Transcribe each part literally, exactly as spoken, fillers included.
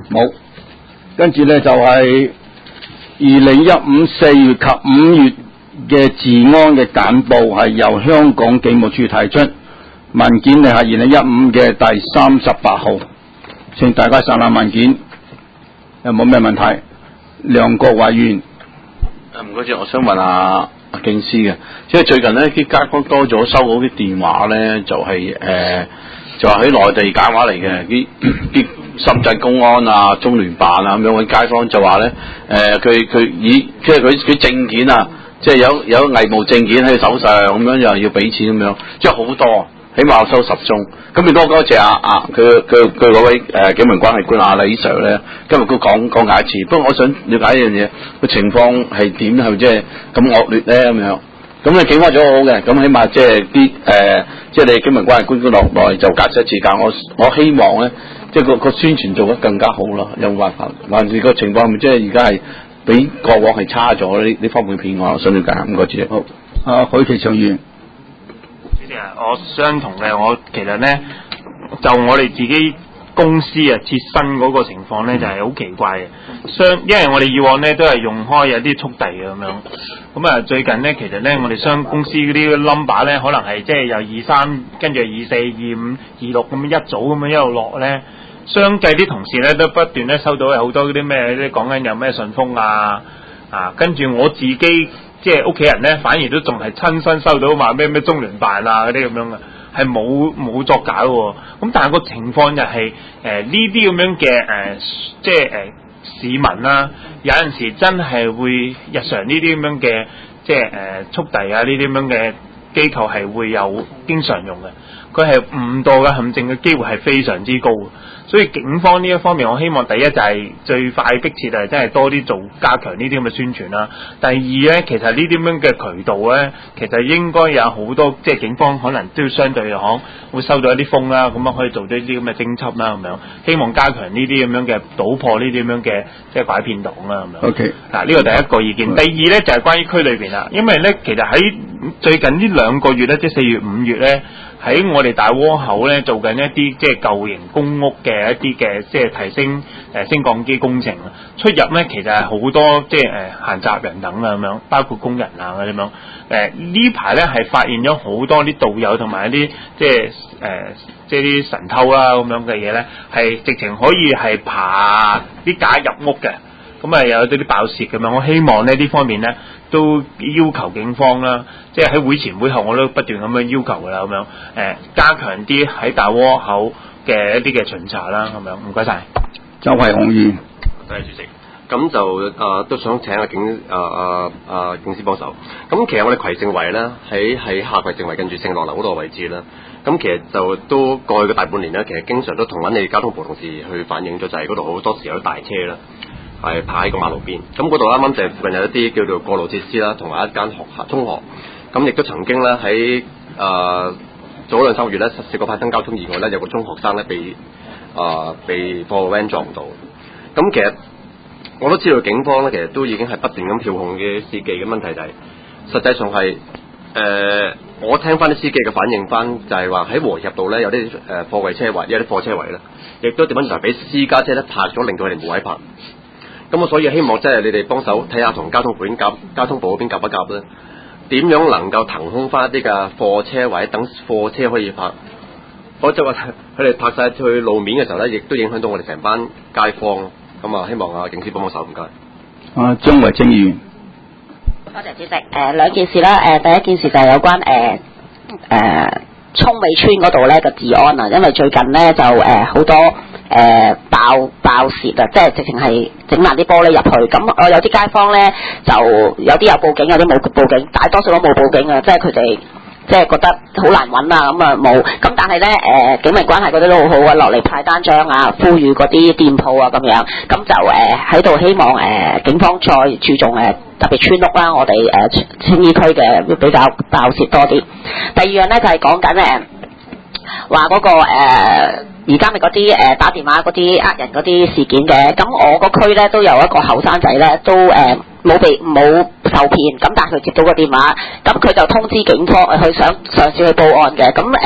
冇。跟住咧就係二零一五四月及五月嘅治安嘅簡報係由香港警務處提出，文件咧係二零一五嘅第三十八號，請大家查下文件，有冇咩問題？梁國委員， 誒唔該謝，我想問下阿警司嘅，即係最近咧啲街坊多咗收到啲電話咧，就係、是、誒、呃、就係喺內地假話嚟嘅，啲啲深圳公安啊、中聯辦啊咁樣，啲街坊就話咧誒佢佢以即係佢佢證件啊，即係有有偽冒證件喺佢手上咁樣，又要俾錢咁樣，即係好多。起碼我收十宗，咁亦都多謝阿阿佢佢佢嗰位誒警民關係官阿李 Sir 咧，今日都講講解一次。不過我想了解一樣嘢，個情況係點？係咪即係咁惡劣咧？咁樣咁你警方做好嘅，咁起碼即係啲誒，即係你警民關係官官落來就解釋一次。但我我希望咧，即係個個宣傳做得更加好咯。有冇辦法？還是個情況係咪即係而家係比過往係差咗呢？呢方面嘅騙案，我想了解下。唔該主席。 好，啊許其長議員。 我相同嘅，我其實咧就我哋自己公司啊，切身嗰個情況咧就係、是、好奇怪嘅。相因為我哋以往咧都係用開有啲速遞嘅咁樣，咁啊最近咧其實咧我哋商公司嗰啲 number 咧可能係即係由二三跟住二四二五二六咁樣一組咁樣一路落咧，相繼啲同事咧都不斷咧收到有好多嗰啲咩啲講緊有咩順豐啊啊，跟住我自己。即係屋企人咧，反而都仲係親身收到話咩咩中聯辦啊嗰啲咁樣嘅，係冇冇作假喎。咁但係個情況就係誒呢啲咁樣嘅誒、呃，即係誒、呃、市民啦、啊，有陣時真係會日常呢啲咁樣嘅，即係誒、呃、速遞啊呢啲咁樣嘅機構係會有經常用嘅，佢係誤墮嘅陷阱嘅機會係非常之高。所以警方呢一方面，我希望第一就係最快迫切係真係多啲做加強呢啲咁嘅宣傳啦。第二咧，其實呢啲咁嘅渠道咧，其實應該有好多即係警方可能都要相對嚟講會收到一啲風啦，咁樣可以做到呢啲咁嘅偵緝啦咁樣。希望加強呢啲咁樣嘅搗破呢啲咁樣嘅即係拐騙黨啦咁樣。 OK， 嗱呢個第一個意見。第二咧就係關於區裏邊啦，因為咧其實喺最近呢兩個月咧，即係四月五月咧。喺我哋大窩口咧做緊一啲即係舊型公屋嘅一啲嘅即係提升誒、呃、升降機工程啊，出入咧其實係好多即係誒閒雜人等啊咁樣，包括工人啊咁樣。誒、呃、呢排咧係發現咗好多啲道友同埋一啲即係誒、呃、即係啲神偷啊咁樣嘅嘢咧，係直情可以係爬啲架入屋嘅。咁啊有啲啲爆竊咁樣，我希望咧呢方面咧都要求警方啦，即係喺會前會後我都不斷咁樣要求噶啦，咁樣誒加強啲喺大窩口嘅一啲嘅巡查啦，咁樣唔該晒。 周偉雄議員， 多謝主席。咁就誒、呃、都想請阿警誒誒誒警司幫手。咁其實我哋葵盛圍咧喺喺下葵盛圍近住聖樂樓嗰度位置啦。咁其實就都過去嘅大半年咧，其實經常都同緊你交通部同事去反映咗，就係嗰度好多時有啲大車啦。係泊喺個馬路邊，咁嗰度啱啱就係附近有一啲叫做過路設施啦，同埋一間學校中學，咁亦都曾經咧喺誒早兩三個月咧試過發生交通意外咧，有個中學生咧被誒、呃、被貨 van 撞到，咁其實我都知道警方咧其實都已經係不斷咁調控嘅司機嘅問題就係、是，實際上係誒、呃、我聽翻啲司機嘅反應翻就係話喺和合道咧有啲誒貨櫃車位，有啲貨車位咧，亦都點樣就係俾私家車咧泊咗，令到佢哋冇位泊。咁我所以希望即係你哋幫手睇下同交通部夾交通部嗰邊夾一夾咧，點樣能夠騰空翻一啲嘅貨車位，等貨車可以泊。否則話佢哋泊晒去路面嘅時候咧，亦都影響到我哋成班街坊。咁啊，希望啊警司幫幫手，唔該。 啊，張維正議員。 多謝主席。誒、呃、兩件事啦。誒、呃、第一件事就係有關誒誒涌尾村嗰度咧嘅治安啊，因為最近咧就誒好、呃、多。誒、呃、爆爆竊啊！即係直情係整爛啲玻璃入去。咁我有啲街坊咧，就有啲有報警，有啲冇報警，大多數都冇報警啊！即係佢哋即係覺得好難揾啊，咁啊冇。咁但係咧誒警民關係嗰啲都好好啊，落嚟派單張啊，呼籲嗰啲店鋪啊咁樣。咁就誒喺度希望誒、呃、警方再注重誒、呃、特別村屋啦，我哋誒、呃、青衣區嘅會比較爆竊多啲。第二樣咧就係講緊誒話嗰個誒。呃而家咪嗰啲誒打電話嗰啲呃人嗰啲事件嘅，咁我個區咧都有一個後生仔咧，都誒冇、呃、被冇受騙，咁但係佢接到個電話，咁佢就通知警方，佢想嘗試去報案嘅，咁誒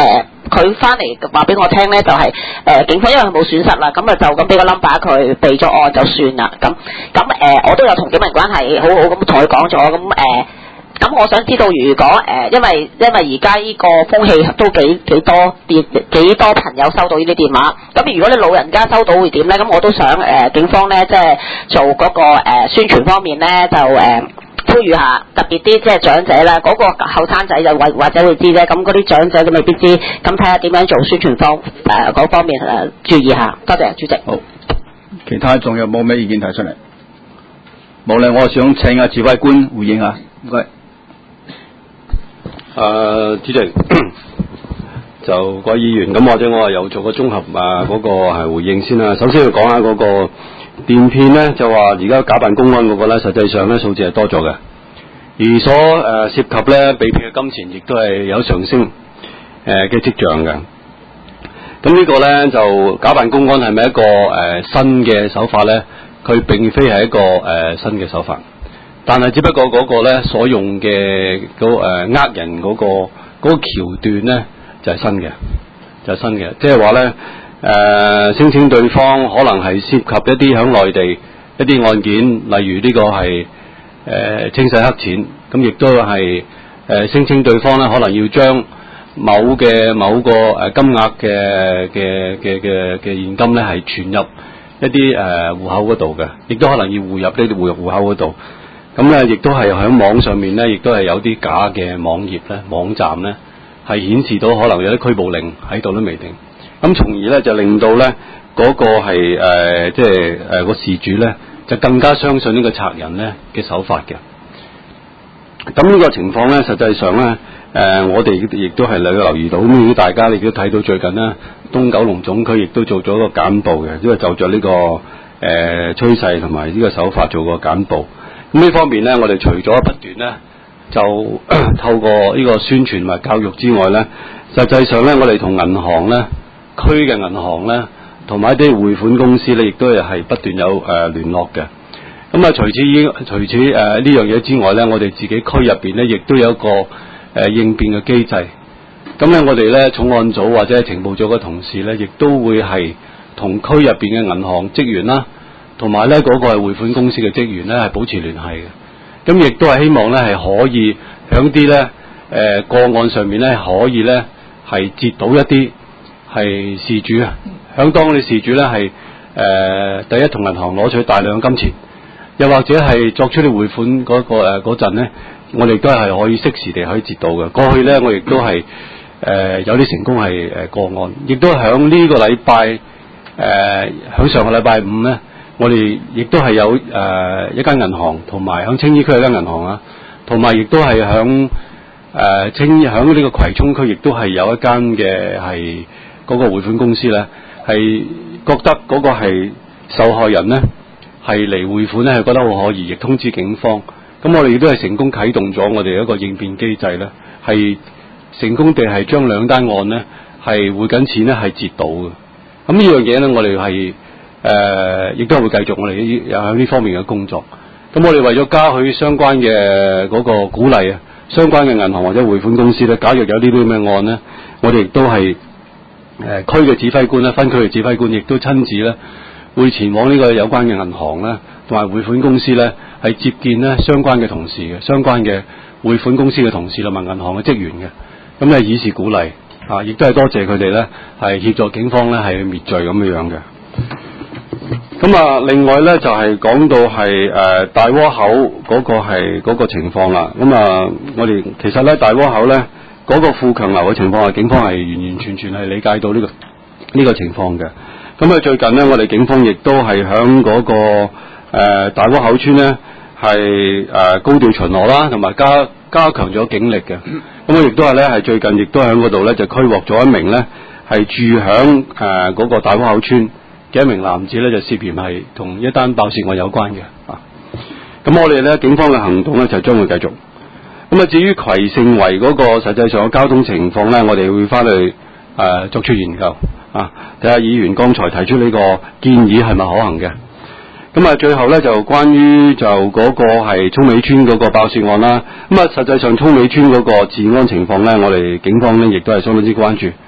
佢翻嚟話俾我聽咧，就係、是、誒、呃、警方因為佢冇損失啦，咁啊就咁俾個 number 佢備咗案就算啦。咁咁誒，我都有同警民關係好好咁同佢講咗，咁誒。呃咁我想知道，如果誒、呃，因為因為而家呢個風氣都幾幾多電幾多朋友收到呢啲電話，咁如果你老人家收到會點咧？咁我都想誒、呃、警方咧，即係做嗰、那個、呃、宣傳方面咧，就誒、呃、呼籲下，特別啲即係長者啦，嗰、那個後生仔就或或者會知啫，咁嗰啲長者都未必知，咁睇下點樣做宣傳方誒嗰方面誒、呃、注意下。多謝主席。 好，其他仲有冇咩意見提出嚟？冇咧，我想請阿指揮官回應下，唔該。 誒、呃，主席就各位議員，咁或者我又做個綜合啊嗰、那個係回應先啦。首先要講下嗰個電騙咧，就話而家假扮公安嗰個咧，實際上咧數字係多咗嘅，而所誒、呃、涉及咧被騙嘅金錢亦都係有上升誒嘅跡象嘅。咁呢個咧就假扮公安係咪一個誒、呃、新嘅手法咧？佢並非係一個誒、呃、新嘅手法。但係只不過嗰個咧所用嘅嗰誒呃人嗰、嗰個嗰、嗰個橋段咧就係、係、新嘅，就係、係、新嘅，即係話咧誒聲稱對方可能係涉及一啲響內地一啲案件，例如呢個係誒、呃、清洗黑錢，咁亦都係誒聲稱對方咧可能要將某嘅某個誒金額嘅嘅嘅嘅嘅現金咧係存入一啲誒戶口嗰度嘅，亦都可能要匯入呢啲戶入戶口嗰度。咁咧，亦都係喺網上面咧，亦都係有啲假嘅網頁咧、網站咧，係顯示到可能有啲拘捕令喺度都未定。咁從而咧就令到咧嗰、那個係誒即係誒個事主咧，就更加相信呢個賊人咧嘅手法嘅。咁呢個情況咧，實際上咧誒、呃，我哋亦都係留意到。咁如果大家亦都睇到最近咧，東九龍總區亦都做咗個簡報嘅，因為就咗呢、這個誒、呃、趨勢同埋呢個手法做個簡報。咁呢方面咧，我哋除咗不斷咧，就透過呢個宣傳同埋教育之外咧，實際上咧，我哋同銀行咧、區嘅銀行咧，同埋一啲匯款公司咧，亦都係不斷有誒、呃、聯絡嘅。咁啊，除此以除此誒呢樣嘢之外咧，我哋自己區入邊咧，亦都有一個誒、呃、應變嘅機制。咁咧，我哋咧重案組或者係情報組嘅同事咧，亦都會係同區入邊嘅銀行職員啦。同埋咧，嗰、那個係匯款公司嘅職員咧，係保持聯繫嘅。咁亦都係希望咧，係可以響啲咧誒個案上面咧，可以咧係截到一啲係事主啊。響當啲事主咧係誒第一同銀行攞取大量金錢，又或者係作出啲匯款嗰、那個誒嗰陣咧，我哋都係可以適時地可以截到嘅。過去咧，我亦都係誒、呃、有啲成功係誒個案，亦都響呢個禮拜誒響上個禮拜五咧。我哋亦都係有誒、呃、一間銀行，同埋響青衣區有間銀行啊，同埋亦都係響誒青衣響呢個葵涌區，亦都係有一間嘅係嗰個匯款公司咧，係覺得嗰個係受害人咧係嚟匯款咧，係覺得好可疑，亦通知警方。咁我哋亦都係成功啟動咗我哋一個應變機制咧，係成功地係將兩單案咧係匯緊錢咧係截到嘅。咁呢樣嘢咧，我哋係。誒，亦、呃、都係會繼續我哋有喺呢方面嘅工作。咁我哋為咗加許相關嘅嗰個鼓勵啊，相關嘅銀行或者匯款公司咧，假如有呢啲咁嘅案咧，我哋亦都係誒區嘅指揮官咧，分區嘅指揮官亦都親自咧會前往呢個有關嘅銀行咧，同埋匯款公司咧係接見咧相關嘅同事嘅，相關嘅匯款公司嘅同事同埋銀行嘅職員嘅。咁咧以示鼓勵啊，亦都係多謝佢哋咧係協助警方咧係去滅罪咁樣樣嘅。咁啊，另外咧就係、是、講到係誒、呃、大窩口嗰個係嗰個情況啦。咁啊，我哋其實咧大窩口咧嗰、那個富強樓嘅情況係警方係完完全全係理解到呢、這個呢、這個情況嘅。咁啊，最近咧我哋警方亦都係響嗰個誒、呃、大窩口村咧係誒高調巡邏啦，同埋加加強咗警力嘅。咁啊，亦都係咧係最近亦都喺嗰度咧就拘獲咗一名咧係住響誒嗰個大窩口村嘅一名男子咧，就涉嫌係同一單爆竊案有關嘅啊。咁我哋咧警方嘅行動咧就將會繼續。咁啊，至於葵盛圍嗰個實際上嘅交通情況咧，我哋會翻去誒、呃、作出研究啊，睇下議員剛才提出呢個建議係咪可行嘅。咁啊，最後咧就關於就嗰個係涌尾村嗰個爆竊案啦。咁啊，實際上涌尾村嗰個治安情況咧，我哋警方咧亦都係相當之關注。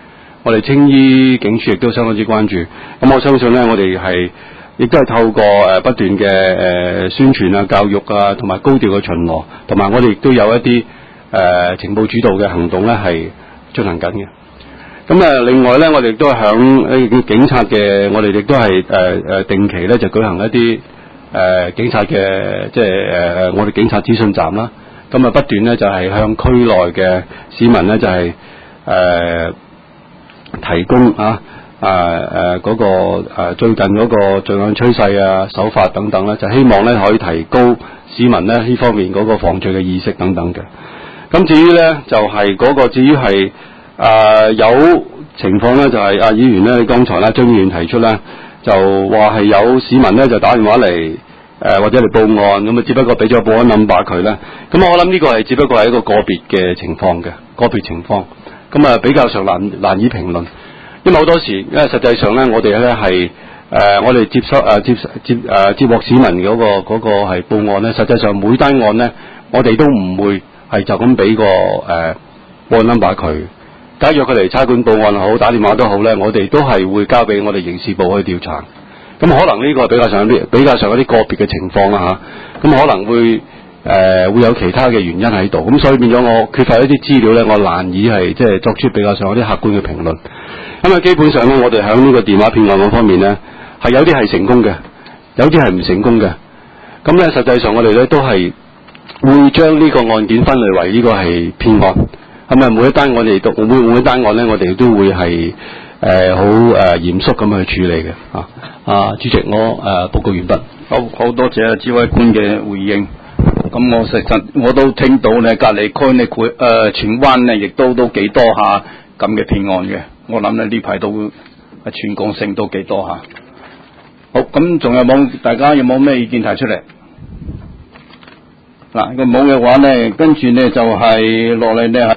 我哋青衣警署亦都相當之關注。咁我相信咧，我哋係亦都係透過誒不斷嘅誒宣傳啊、教育啊，同埋高調嘅巡邏，同埋我哋亦都有一啲誒、呃、情報主導嘅行動咧，係進行緊嘅。咁啊，另外咧，我哋亦都響誒警察嘅，我哋亦都係誒誒定期咧就舉行一啲誒、呃、警察嘅，即係誒我哋警察資訊站啦。咁啊，不斷咧就係、是、向區內嘅市民咧就係、是、誒、呃、提供啊啊誒嗰個誒、啊、最近嗰個罪案趨勢啊、手法等等咧，就希望咧可以提高市民咧呢方面嗰個防罪嘅意識等等嘅。咁至於咧就係、是、嗰個至於係。誒、呃、有情況咧，就係、是、阿、啊、議員咧，剛才咧張議員提出咧，就話係有市民咧就打電話嚟誒、呃、或者嚟報案，咁啊只不過俾咗報案 number 佢咧，咁我諗呢個係只不過係一個個別嘅情況嘅個別情況，咁啊比較上難難以評論，因為好多時因為實際上咧，我哋咧係誒我哋接收誒、呃、接接誒、呃、接獲市民嗰、那個嗰、那個係報案咧，實際上每單案咧，我哋都唔會係就咁俾個誒、呃、報案 number 佢。假如佢嚟差館報案好，打電話都好咧，我哋都係會交俾我哋刑事部去調查。咁可能呢個係比較上啲比較上一啲個別嘅情況啦嚇。咁可能會誒、呃、會有其他嘅原因喺度。咁所以變咗我缺乏一啲資料咧，我難以係即係作出比較上一啲客觀嘅評論。咁啊，基本上咧，我哋喺呢個電話騙案嗰方面咧，係有啲係成功嘅，有啲係唔成功嘅。咁咧，實際上我哋咧都係會將呢個案件分類為呢個係騙案。咁啊，每一單我哋都每每一單案咧，我哋都會係誒好誒嚴肅咁去處理嘅啊。啊，主席，我誒、呃、報告完畢。 好好多謝啊，指揮官嘅回應。咁我實實我都聽到咧，隔離區咧佢誒荃灣咧，亦都都幾多下咁嘅騙案嘅。我諗咧呢排都全港性都幾多下。好，咁仲有冇大家有冇咩意見提出嚟？嗱，如果冇嘅話咧，跟住咧就係落嚟咧。